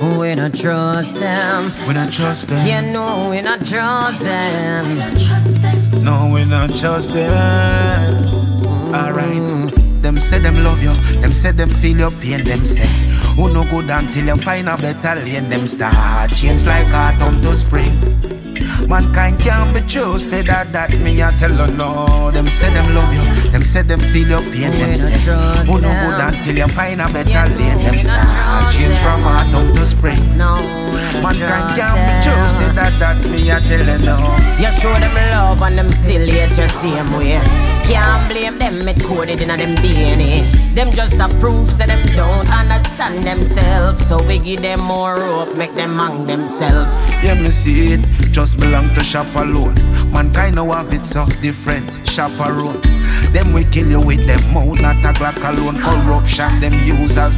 We don't trust them. We don't trust them. Yeah, no, we don't trust them. No, we don't trust them. Alright. Them say them love you. Them say them feel your pain. Them say who no good until you find a better lane. Them start change like autumn to spring. Mankind can't be trusted. That me I tell you no. Them say them love you. Them say them feel your pain. Them say who no good until you find a better lane. Them start change from autumn to spring. Mankind can't be trusted. That me I tell you no. You show them love and them still hate you same way. Can't blame them, it coded in them DNA. Them just approve, so them don't understand themselves. So we give them more rope, make them hang themselves. Yeah, me see it, just belong to shop alone. Mankind know have it so different, shop a road. Them we kill you with them mouth, not a Glock alone. Corruption, them users